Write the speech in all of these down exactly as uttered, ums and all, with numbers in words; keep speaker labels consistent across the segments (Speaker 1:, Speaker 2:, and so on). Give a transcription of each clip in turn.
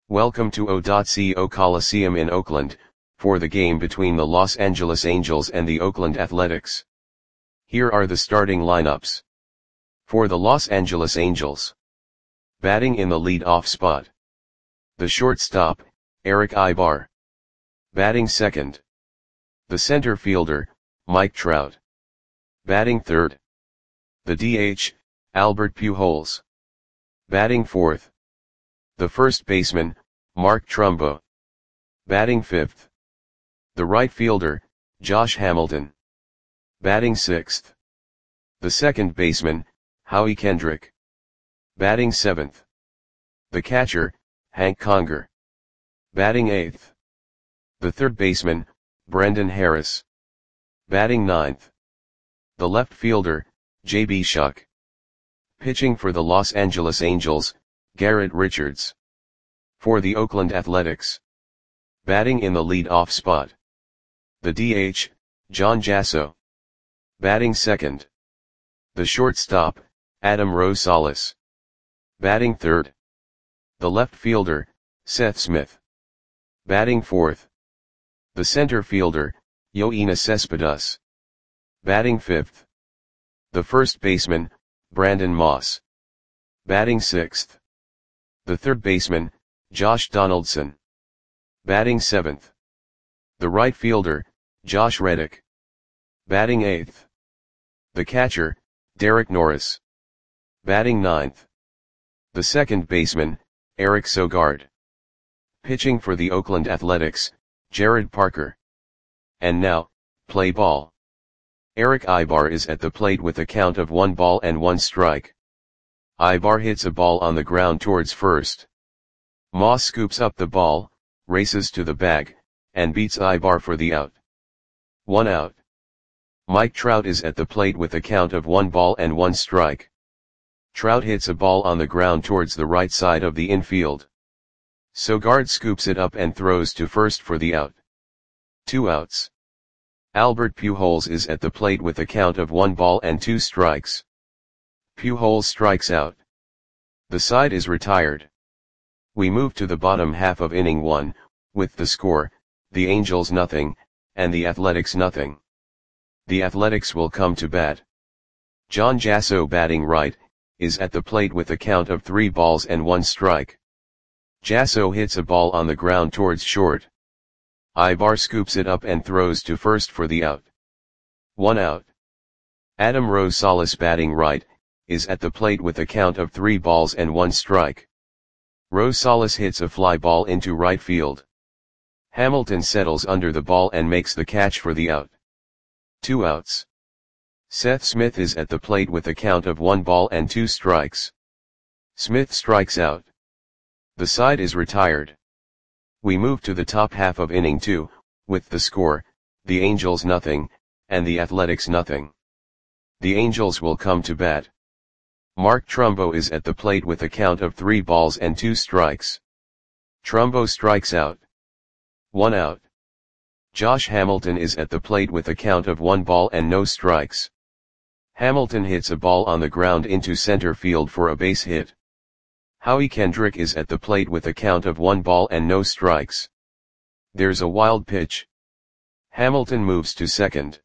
Speaker 1: Welcome to O.co Coliseum in Oakland, for the game between the Los Angeles Angels and the Oakland Athletics. Here are the starting lineups. For the Los Angeles Angels. Batting in the lead-off spot. The shortstop, Erick Aybar. Batting second. The center fielder, Mike Trout. Batting third. The D H, Albert Pujols. Batting fourth. The first baseman, Mark Trumbo. Batting fifth. The right fielder, Josh Hamilton. Batting sixth. The second baseman, Howie Kendrick. Batting seventh. The catcher, Hank Conger. Batting eighth. The third baseman, Brendan Harris. Batting ninth. The left fielder, J B Shuck. Pitching for the Los Angeles Angels, Garrett Richards. For the Oakland Athletics. Batting in the lead-off spot. The D H, John Jasso. Batting second. The shortstop, Adam Rosales. Batting third. The left fielder, Seth Smith. Batting fourth. The center fielder, Yoenis Cespedes. Batting fifth. The first baseman, Brandon Moss. Batting sixth. The third baseman, Josh Donaldson. Batting seventh. The right fielder, Josh Reddick. Batting eighth. The catcher, Derek Norris. Batting ninth. The second baseman, Eric Sogard. Pitching for the Oakland Athletics, Jarrod Parker. And now, play ball. Erick Aybar is at the plate with a count of one ball and one strike. Aybar hits a ball on the ground towards first. Moss scoops up the ball, races to the bag, and beats Aybar for the out. One out. Mike Trout is at the plate with a count of one ball and one strike. Trout hits a ball on the ground towards the right side of the infield. Sogard scoops it up and throws to first for the out. Two outs. Albert Pujols is at the plate with a count of one ball and two strikes. Pujols strikes out. The side is retired. We move to the bottom half of inning one, with the score, the Angels nothing, and the Athletics nothing. The Athletics will come to bat. John Jasso, batting right, is at the plate with a count of three balls and one strike. Jasso hits a ball on the ground towards short. Aybar scoops it up and throws to first for the out. One out. Adam Rosales, batting right, is at the plate with a count of three balls and one strike. Rosales hits a fly ball into right field. Hamilton settles under the ball and makes the catch for the out. Two outs. Seth Smith is at the plate with a count of one ball and two strikes. Smith strikes out. The side is retired. We move to the top half of inning two, with the score, the Angels nothing, and the Athletics nothing. The Angels will come to bat. Mark Trumbo is at the plate with a count of three balls and two strikes. Trumbo strikes out. One out. Josh Hamilton is at the plate with a count of one ball and no strikes. Hamilton hits a ball on the ground into center field for a base hit. Howie Kendrick is at the plate with a count of one ball and no strikes. There's a wild pitch. Hamilton moves to second.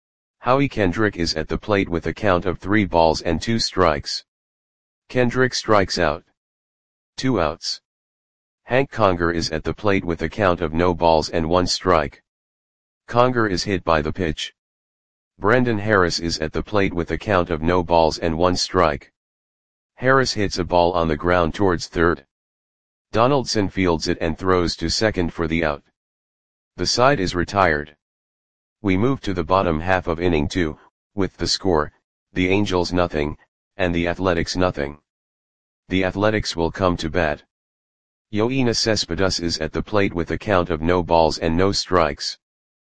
Speaker 1: Howie Kendrick is at the plate with a count of three balls and two strikes. Kendrick strikes out. Two outs. Hank Conger is at the plate with a count of no balls and one strike. Conger is hit by the pitch. Brendan Harris is at the plate with a count of no balls and one strike. Harris hits a ball on the ground towards third. Donaldson fields it and throws to second for the out. The side is retired. We move to the bottom half of inning two, with the score, the Angels nothing, and the Athletics nothing. The Athletics will come to bat. Yoenis Cespedes is at the plate with a count of no balls and no strikes.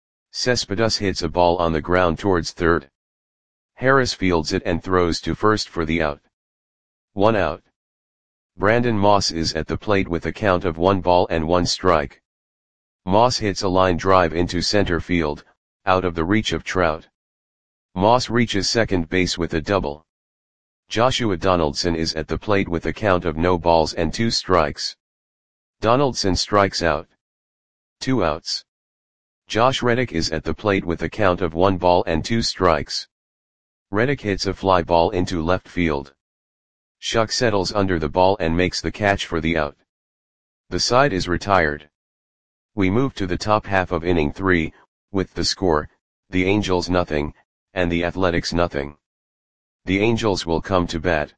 Speaker 1: Cespedes hits a ball on the ground towards third. Harris fields it and throws to first for the out. One out. Brandon Moss is at the plate with a count of one ball and one strike. Moss hits a line drive into center field, out of the reach of Trout. Moss reaches second base with a double. Joshua Donaldson is at the plate with a count of no balls and two strikes. Donaldson strikes out. Two outs. Josh Reddick is at the plate with a count of one ball and two strikes. Reddick hits a fly ball into left field. Shuck settles under the ball and makes the catch for the out. The side is retired. We move to the top half of inning three, with the score, the Angels nothing, and the Athletics nothing. The Angels will come to bat.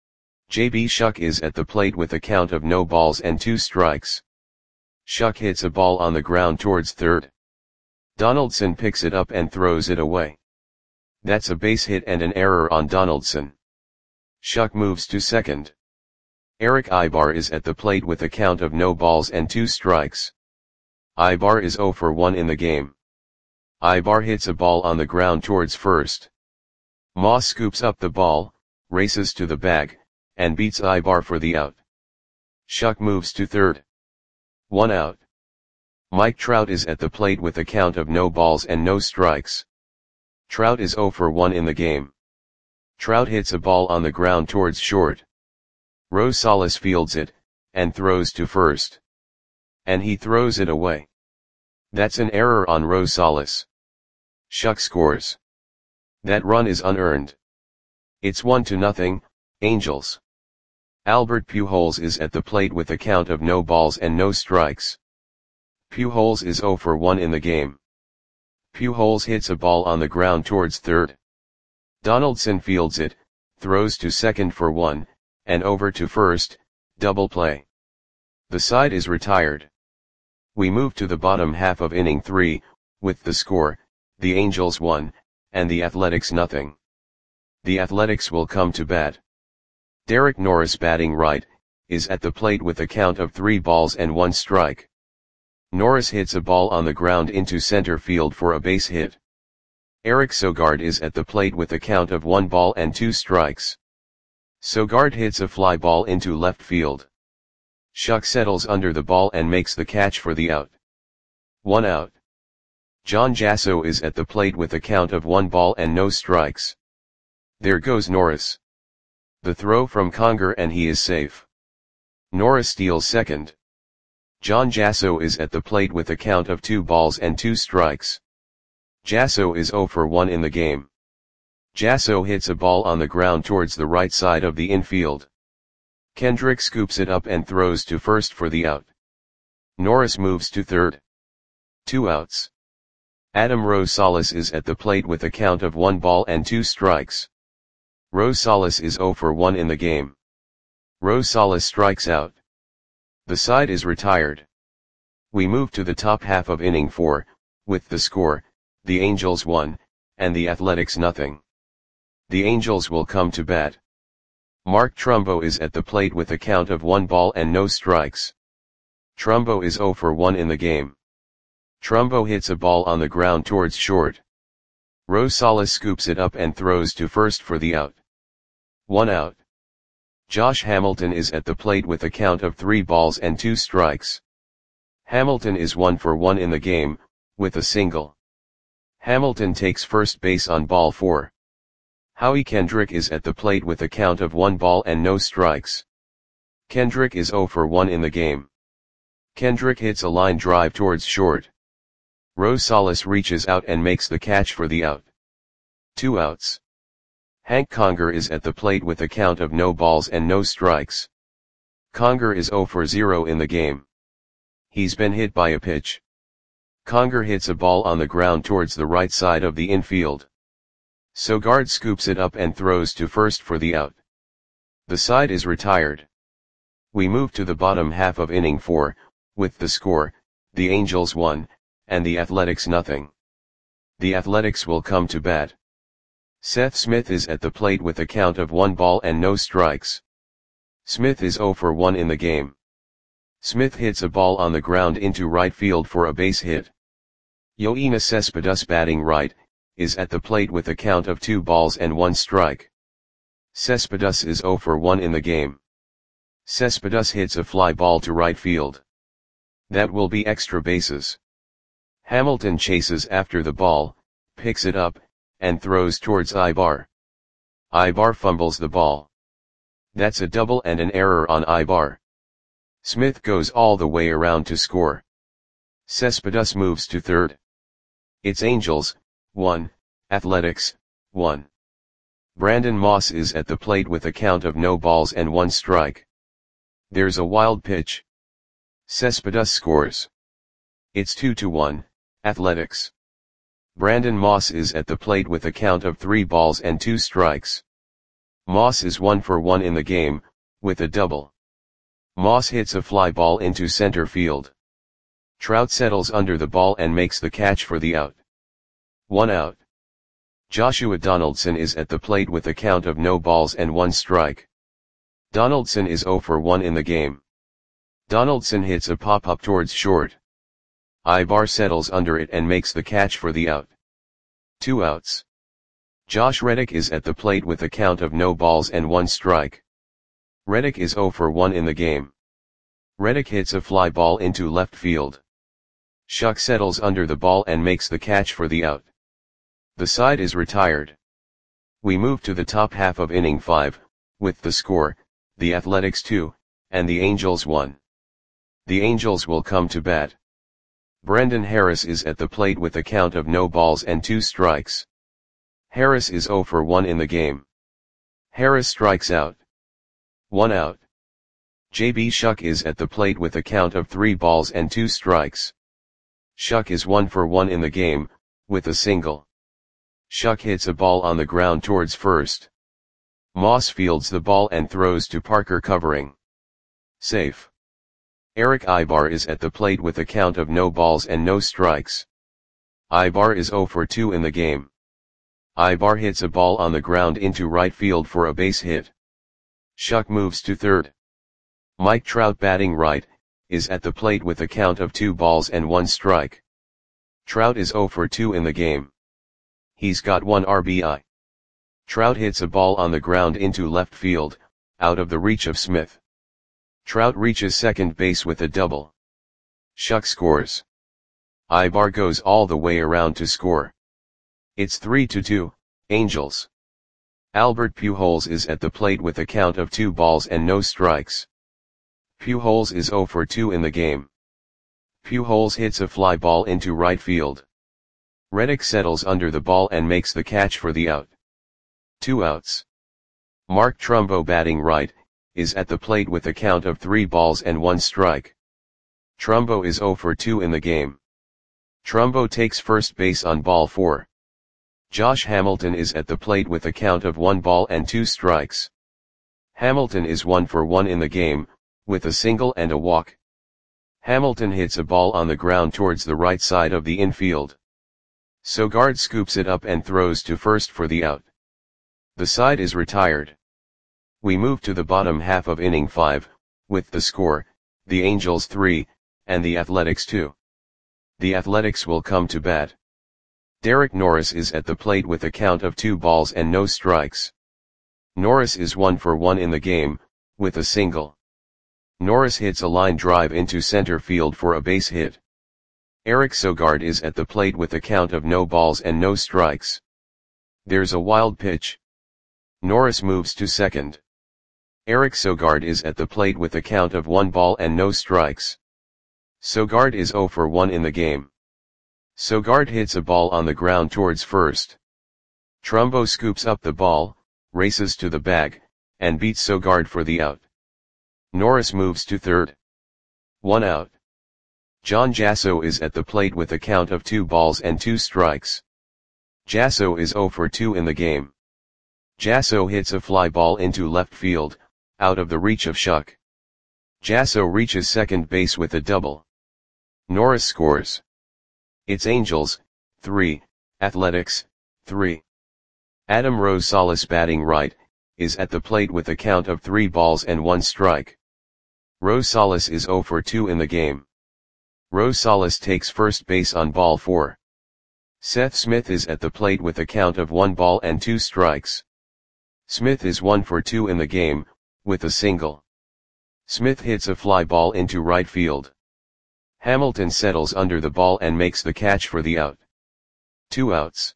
Speaker 1: J B Shuck is at the plate with a count of no balls and two strikes. Shuck hits a ball on the ground towards third. Donaldson picks it up and throws it away. That's a base hit and an error on Donaldson. Shuck moves to second. Eric Aybar is at the plate with a count of no balls and two strikes. Aybar is oh for one in the game. Aybar hits a ball on the ground towards first. Moss scoops up the ball, races to the bag, and beats Aybar for the out. Shuck moves to third. One out. Mike Trout is at the plate with a count of no balls and no strikes. Trout is oh for one in the game. Trout hits a ball on the ground towards short. Rosales fields it, and throws to first. And he throws it away. That's an error on Rosales. Shuck scores. That run is unearned. It's one to nothing, Angels. Albert Pujols is at the plate with a count of no balls and no strikes. Pujols is oh for one in the game. Pujols hits a ball on the ground towards third. Donaldson fields it, throws to second for one, and over to first, double play. The side is retired. We move to the bottom half of inning three, with the score, the Angels one, and the Athletics nothing. The Athletics will come to bat. Derek Norris, batting right, is at the plate with a count of three balls and one strike. Norris hits a ball on the ground into center field for a base hit. Eric Sogard is at the plate with a count of one ball and two strikes. Sogard hits a fly ball into left field. Shuck settles under the ball and makes the catch for the out. One out. John Jasso is at the plate with a count of one ball and no strikes. There goes Norris. The throw from Conger and he is safe. Norris steals second. John Jasso is at the plate with a count of two balls and two strikes. Jasso is oh for one in the game. Jasso hits a ball on the ground towards the right side of the infield. Kendrick scoops it up and throws to first for the out. Norris moves to third. Two outs. Adam Rosales is at the plate with a count of one ball and two strikes. Rosales is oh for one in the game. Rosales strikes out. The side is retired. We move to the top half of inning four, with the score, the Angels one, and the Athletics nothing. The Angels will come to bat. Mark Trumbo is at the plate with a count of one ball and no strikes. Trumbo is oh for one in the game. Trumbo hits a ball on the ground towards short. Rosales scoops it up and throws to first for the out. One out. Josh Hamilton is at the plate with a count of three balls and two strikes. Hamilton is one for one in the game, with a single. Hamilton takes first base on ball four. Howie Kendrick is at the plate with a count of one ball and no strikes. Kendrick is oh for one in the game. Kendrick hits a line drive towards short. Rosales reaches out and makes the catch for the out. Two outs. Hank Conger is at the plate with a count of no balls and no strikes. Conger is oh for zero in the game. He's been hit by a pitch. Conger hits a ball on the ground towards the right side of the infield. Sogard scoops it up and throws to first for the out. The side is retired. We move to the bottom half of inning four, with the score, the Angels one, and the Athletics nothing. The Athletics will come to bat. Seth Smith is at the plate with a count of one ball and no strikes. Smith is oh for one in the game. Smith hits a ball on the ground into right field for a base hit. Yoenis Cespedes, batting right, is at the plate with a count of two balls and one strike. Cespedes is oh for one in the game. Cespedes hits a fly ball to right field. That will be extra bases. Hamilton chases after the ball, picks it up, and throws towards Aybar. Aybar fumbles the ball. That's a double and an error on Aybar. Smith goes all the way around to score. Cespedes moves to third. It's Angels, one, Athletics, one. Brandon Moss is at the plate with a count of no balls and one strike. There's a wild pitch. Cespedes scores. It's two to one, Athletics. Brandon Moss is at the plate with a count of three balls and two strikes. Moss is one for one in the game, with a double. Moss hits a fly ball into center field. Trout settles under the ball and makes the catch for the out. One out. Joshua Donaldson is at the plate with a count of no balls and one strike. Donaldson is zero for one in the game. Donaldson hits a pop-up towards short. Ibar settles under it and makes the catch for the out. Two outs. Josh Reddick is at the plate with a count of no balls and one strike. Reddick is zero for one in the game. Reddick hits a fly ball into left field. Shuck settles under the ball and makes the catch for the out. The side is retired. We move to the top half of inning five, with the score, the Athletics two, and the Angels one. The Angels will come to bat. Brendan Harris is at the plate with a count of no balls and two strikes. Harris is zero for one in the game. Harris strikes out. One out. J B Shuck is at the plate with a count of three balls and two strikes. Shuck is one for one in the game, with a single. Shuck hits a ball on the ground towards first. Moss fields the ball and throws to Parker covering. Safe. Eric Ibar is at the plate with a count of no balls and no strikes. Ibar is zero for two in the game. Ibar hits a ball on the ground into right field for a base hit. Shuck moves to third. Mike Trout, batting right, is at the plate with a count of two balls and one strike. Trout is zero for two in the game. He's got one R B I. Trout hits a ball on the ground into left field, out of the reach of Smith. Trout reaches second base with a double. Shuck scores. Ibar goes all the way around to score. It's three to two, Angels. Albert Pujols is at the plate with a count of two balls and no strikes. Pujols is zero for two in the game. Pujols hits a fly ball into right field. Reddick settles under the ball and makes the catch for the out. Two outs. Mark Trumbo, batting right, is at the plate with a count of three balls and one strike. Trumbo is zero for two in the game. Trumbo takes first base on ball four. Josh Hamilton is at the plate with a count of one ball and two strikes. Hamilton is one for one in the game, with a single and a walk. Hamilton hits a ball on the ground towards the right side of the infield. Sogard scoops it up and throws to first for the out. The side is retired. We move to the bottom half of inning five, with the score, the Angels three, and the Athletics two. The Athletics will come to bat. Derek Norris is at the plate with a count of two balls and no strikes. Norris is one for one in the game, with a single. Norris hits a line drive into center field for a base hit. Eric Sogard is at the plate with a count of no balls and no strikes. There's a wild pitch. Norris moves to second. Eric Sogard is at the plate with a count of one ball and no strikes. Sogard is zero for one in the game. Sogard hits a ball on the ground towards first. Trumbo scoops up the ball, races to the bag, and beats Sogard for the out. Norris moves to third. One out. John Jasso is at the plate with a count of two balls and two strikes. Jasso is zero for two in the game. Jasso hits a fly ball into left field, out of the reach of Shuck. Jasso reaches second base with a double. Norris scores. It's Angels, three, Athletics, three. Adam Rosales, batting right, is at the plate with a count of three balls and one strike. Rosales is zero for two in the game. Rosales takes first base on ball four. Seth Smith is at the plate with a count of one ball and two strikes. Smith is one for two in the game, with a single. Smith hits a fly ball into right field. Hamilton settles under the ball and makes the catch for the out. Two outs.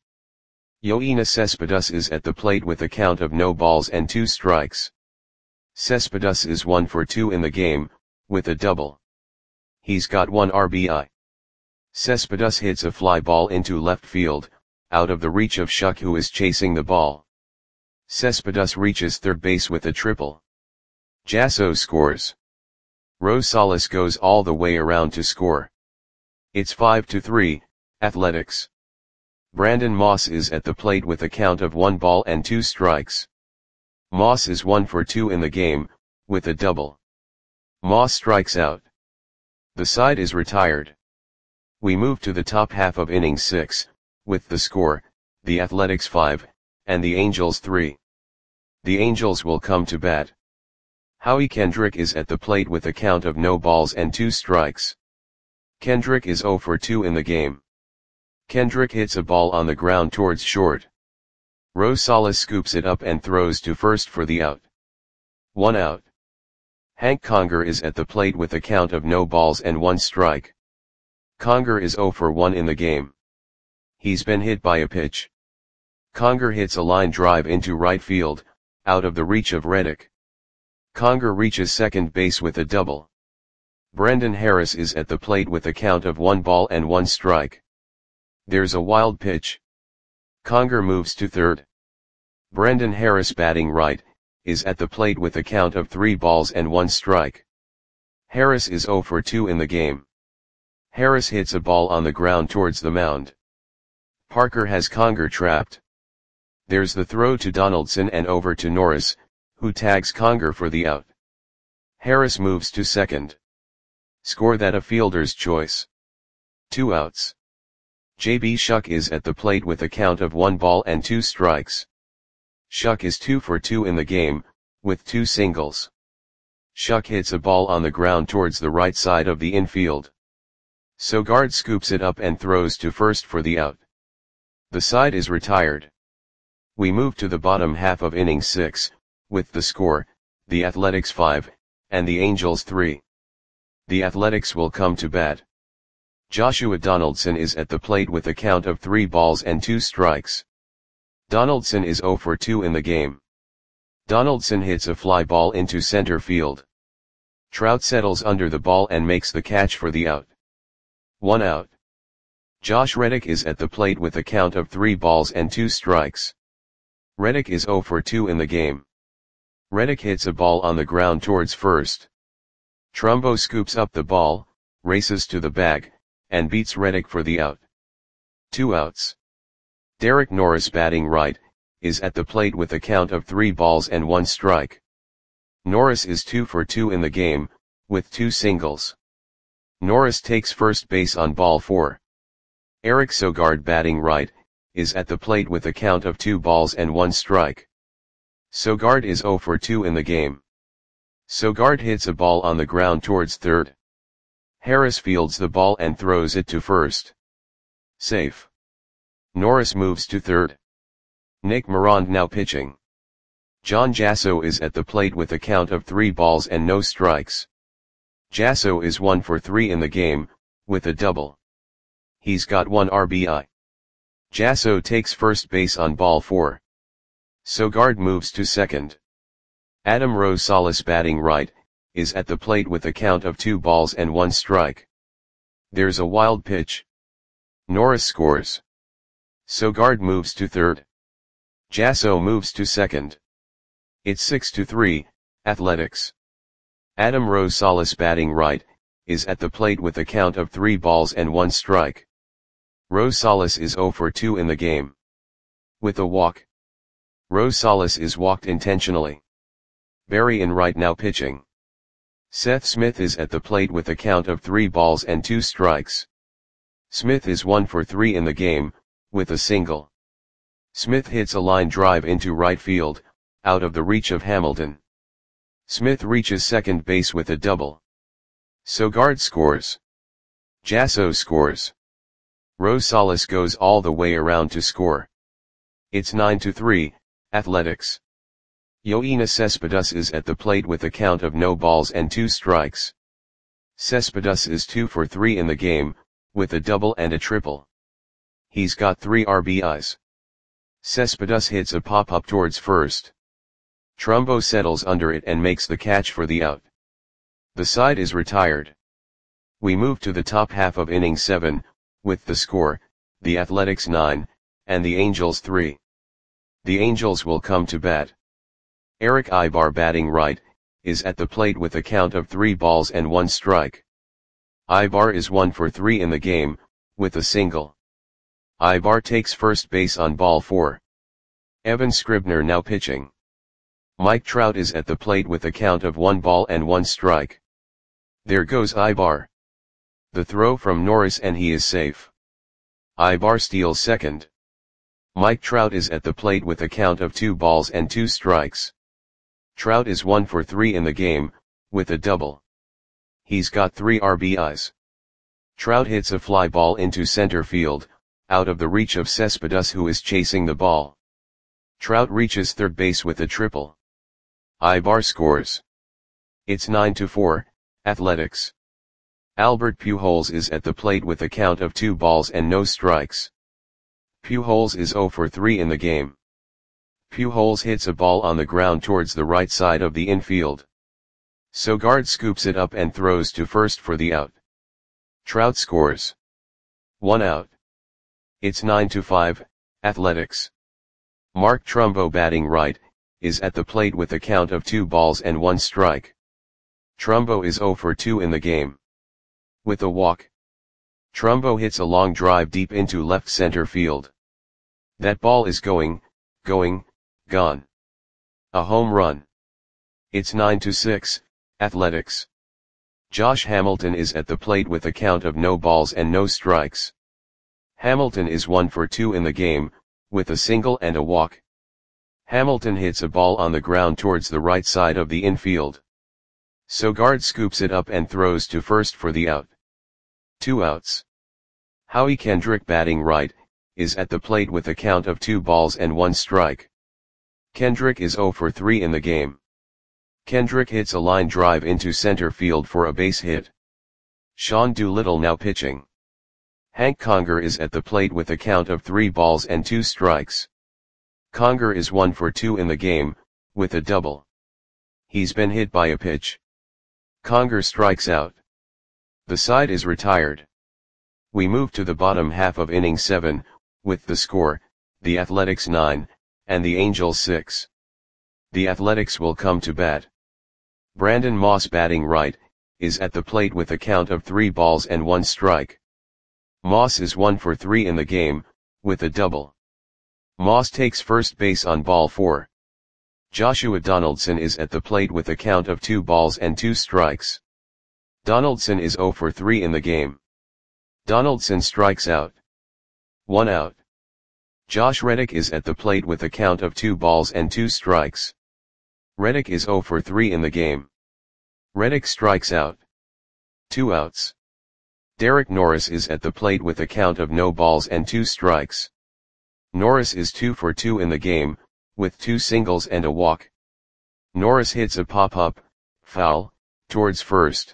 Speaker 1: Yoenis Cespedes is at the plate with a count of no balls and two strikes. Cespedes is one for two in the game, with a double. He's got one R B I. Cespedes hits a fly ball into left field, out of the reach of Shuck, who is chasing the ball. Cespedes reaches third base with a triple. Jasso scores. Rosales goes all the way around to score. It's five to three, Athletics. Brandon Moss is at the plate with a count of one ball and two strikes. Moss is one for two in the game, with a double. Moss strikes out. The side is retired. We move to the top half of inning six, with the score, the Athletics five, and the Angels three. The Angels will come to bat. Howie Kendrick is at the plate with a count of no balls and two strikes. Kendrick is zero for two in the game. Kendrick hits a ball on the ground towards short. Rosales scoops it up and throws to first for the out. One out. Hank Conger is at the plate with a count of no balls and one strike. Conger is zero for one in the game. He's been hit by a pitch. Conger hits a line drive into right field, out of the reach of Reddick. Conger reaches second base with a double. Brendan Harris is at the plate with a count of one ball and one strike. There's a wild pitch. Conger moves to third. Brendan Harris, batting right, is at the plate with a count of three balls and one strike. Harris is zero for two in the game. Harris hits a ball on the ground towards the mound. Parker has Conger trapped. There's the throw to Donaldson and over to Norris, who tags Conger for the out. Harris moves to second. Score that a fielder's choice. Two outs. J B Shuck is at the plate with a count of one ball and two strikes. Shuck is two for two in the game, with two singles. Shuck hits a ball on the ground towards the right side of the infield. Sogard scoops it up and throws to first for the out. The side is retired. We move to the bottom half of inning six, with the score, the Athletics five, and the Angels three. The Athletics will come to bat. Joshua Donaldson is at the plate with a count of three balls and two strikes. Donaldson is zero for two in the game. Donaldson hits a fly ball into center field. Trout settles under the ball and makes the catch for the out. One out. Josh Reddick is at the plate with a count of three balls and two strikes. Reddick is zero for two in the game. Reddick hits a ball on the ground towards first. Trumbo scoops up the ball, races to the bag, and beats Reddick for the out. Two outs. Derek Norris, batting right, is at the plate with a count of three balls and one strike. Norris is two for two in the game, with two singles. Norris takes first base on ball four. Eric Sogard, batting right, is at the plate with a count of two balls and one strike. Sogard is zero for two in the game. Sogard hits a ball on the ground towards third. Harris fields the ball and throws it to first. Safe. Norris moves to third. Nick Morand now pitching. John Jasso is at the plate with a count of three balls and no strikes. Jasso is one for three in the game, with a double. He's got one R B I. Jasso takes first base on ball four. Sogard moves to second. Adam Rosales, batting right, is at the plate with a count of two balls and one strike. There's a wild pitch. Norris scores. Sogard moves to third. Jasso moves to second. It's six to three, Athletics. Adam Rosales, batting right, is at the plate with a count of three balls and one strike. Rosales is zero for two in the game. With a walk. Rosales is walked intentionally. Barry Enright now pitching. Seth Smith is at the plate with a count of three balls and two strikes. Smith is one for three in the game, with a single. Smith hits a line drive into right field, out of the reach of Hamilton. Smith reaches second base with a double. Sogard scores. Jasso scores. Rosales goes all the way around to score. It's nine to three, Athletics. Yoenis Cespedes is at the plate with a count of no balls and two strikes. Cespedes is two for three in the game, with a double and a triple. He's got three R B Is. Cespedes hits a pop-up towards first. Trumbo settles under it and makes the catch for the out. The side is retired. We move to the top half of inning seven, with the score, the Athletics nine, and the Angels three. The Angels will come to bat. Eric Ibar, batting right, is at the plate with a count of three balls and one strike. Ibar is one for three in the game, with a single. Ibar takes first base on ball four. Evan Scribner now pitching. Mike Trout is at the plate with a count of one ball and one strike. There goes Ibar. The throw from Norris and he is safe. Ibar steals second. Mike Trout is at the plate with a count of two balls and two strikes. Trout is one for three in the game, with a double. He's got three R B Is. Trout hits a fly ball into center field, out of the reach of Cespedes, who is chasing the ball. Trout reaches third base with a triple. Ibar scores. It's nine to four, Athletics. Albert Pujols is at the plate with a count of two balls and no strikes. Pujols is zero for three in the game. Pujols hits a ball on the ground towards the right side of the infield. Sogard scoops it up and throws to first for the out. Trout scores. One out. It's nine to five, Athletics. Mark Trumbo, batting right, is at the plate with a count of two balls and one strike. Trumbo is zero for two in the game. With a walk. Trumbo hits a long drive deep into left center field. That ball is going, going, gone. A home run. It's nine to six, Athletics. Josh Hamilton is at the plate with a count of no balls and no strikes. Hamilton is one for two in the game, with a single and a walk. Hamilton hits a ball on the ground towards the right side of the infield. Sogard scoops it up and throws to first for the out. Two outs. Howie Kendrick, batting right, is at the plate with a count of two balls and one strike. Kendrick is zero for three in the game. Kendrick hits a line drive into center field for a base hit. Sean Doolittle now pitching. Hank Conger is at the plate with a count of three balls and two strikes. Conger is one for two in the game, with a double. He's been hit by a pitch. Conger strikes out. The side is retired. We move to the bottom half of inning seven, with the score, the Athletics nine, and the Angels six. The Athletics will come to bat. Brandon Moss, batting right, is at the plate with a count of three balls and one strike. Moss is one for three in the game, with a double. Moss takes first base on ball four. Joshua Donaldson is at the plate with a count of two balls and two strikes. Donaldson is zero for three in the game. Donaldson strikes out. One out. Josh Reddick is at the plate with a count of two balls and two strikes. Reddick is zero for three in the game. Reddick strikes out. Two outs. Derek Norris is at the plate with a count of no balls and two strikes. Norris is two for two in the game, with two singles and a walk. Norris hits a pop-up, foul, towards first.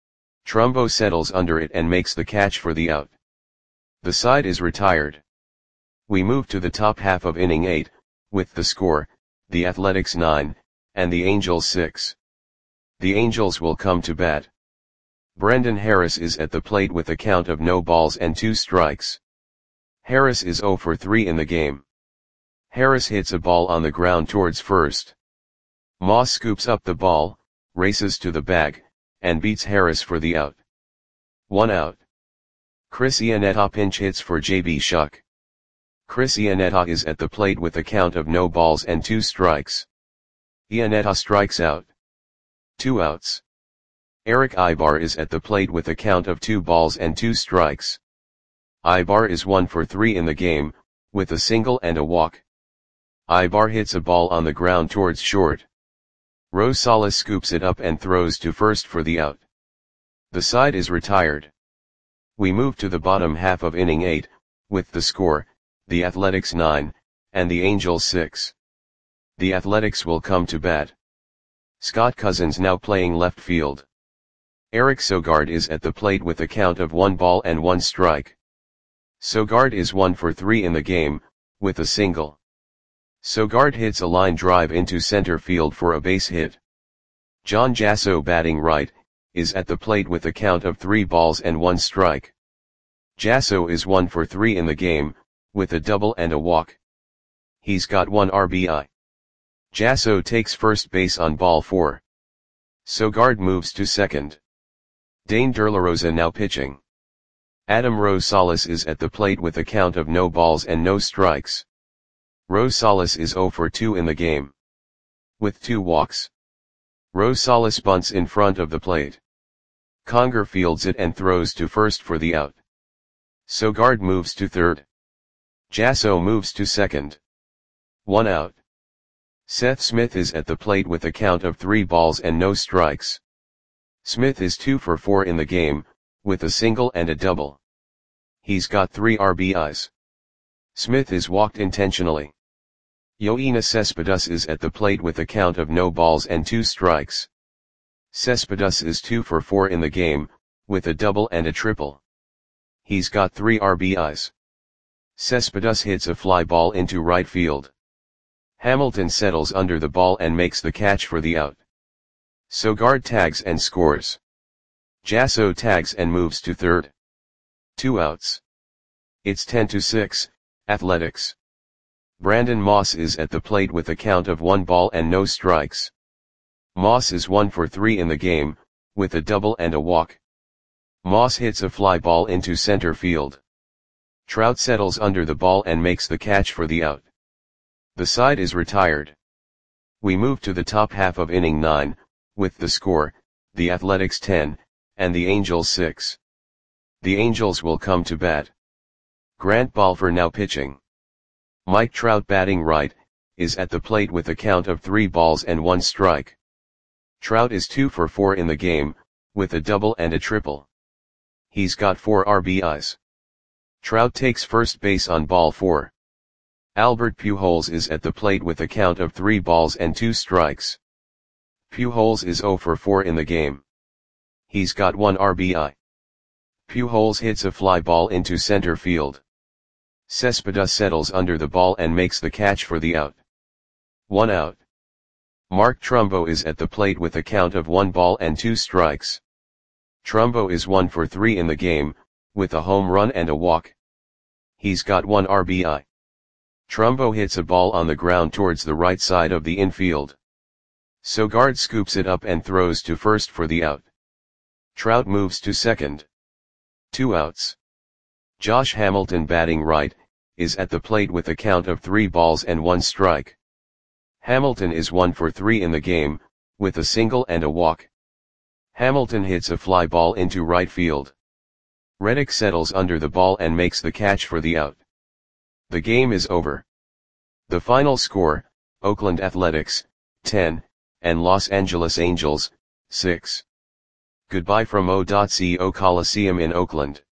Speaker 1: Trumbo settles under it and makes the catch for the out. The side is retired. We move to the top half of inning eight, with the score, the Athletics nine, and the Angels six. The Angels will come to bat. Brendan Harris is at the plate with a count of no balls and two strikes. Harris is zero for three in the game. Harris hits a ball on the ground towards first. Moss scoops up the ball, races to the bag, and beats Harris for the out. One out. Chris Iannetta pinch hits for J B Shuck. Chris Iannetta is at the plate with a count of no balls and two strikes. Iannetta strikes out. Two outs. Eric Ibar is at the plate with a count of two balls and two strikes. Ibar is one for three in the game, with a single and a walk. Ibar hits a ball on the ground towards short. Rosales scoops it up and throws to first for the out. The side is retired. We move to the bottom half of inning eight, with the score, the Athletics nine, and the Angels six. The Athletics will come to bat. Scott Cousins now playing left field. Eric Sogard is at the plate with a count of one ball and one strike. Sogard is one for three in the game, with a single. Sogard hits a line drive into center field for a base hit. John Jasso, batting right, is at the plate with a count of three balls and one strike. Jasso is one for three in the game, with a double and a walk. He's got one R B I. Jasso takes first base on ball four. Sogard moves to second. Dane Derlarosa now pitching. Adam Rosales is at the plate with a count of no balls and no strikes. Rosales is zero for two in the game, with two walks. Rosales bunts in front of the plate. Conger fields it and throws to first for the out. Sogard moves to third. Jasso moves to second. One out. Seth Smith is at the plate with a count of three balls and no strikes. Smith is two for four in the game, with a single and a double. He's got three R B Is. Smith is walked intentionally. Yoenis Cespedes is at the plate with a count of no balls and two strikes. Cespedes is two for four in the game, with a double and a triple. He's got three R B Is. Cespedes hits a fly ball into right field. Hamilton settles under the ball and makes the catch for the out. Sogard tags and scores. Jasso tags and moves to third. Two outs. It's ten to six, Athletics. Brandon Moss is at the plate with a count of one ball and no strikes. Moss is one for three in the game, with a double and a walk. Moss hits a fly ball into center field. Trout settles under the ball and makes the catch for the out. The side is retired. We move to the top half of inning nine, with the score, the Athletics ten, and the Angels six. The Angels will come to bat. Grant Balfour now pitching. Mike Trout batting right, is at the plate with a count of three balls and one strike. Trout is two for four in the game, with a double and a triple. He's got four R B Is. Trout takes first base on ball four. Albert Pujols is at the plate with a count of three balls and two strikes. Pujols is zero for four in the game. He's got one R B I. Pujols hits a fly ball into center field. Cespedes settles under the ball and makes the catch for the out. One out. Mark Trumbo is at the plate with a count of one ball and two strikes. Trumbo is one for three in the game, with a home run and a walk. He's got one R B I. Trumbo hits a ball on the ground towards the right side of the infield. Sogard scoops it up and throws to first for the out. Trout moves to second. Two outs. Josh Hamilton batting right, is at the plate with a count of three balls and one strike. Hamilton is one for three in the game, with a single and a walk. Hamilton hits a fly ball into right field. Reddick settles under the ball and makes the catch for the out. The game is over. The final score, Oakland Athletics, ten, and Los Angeles Angels, six. Goodbye from O.C O Coliseum in Oakland.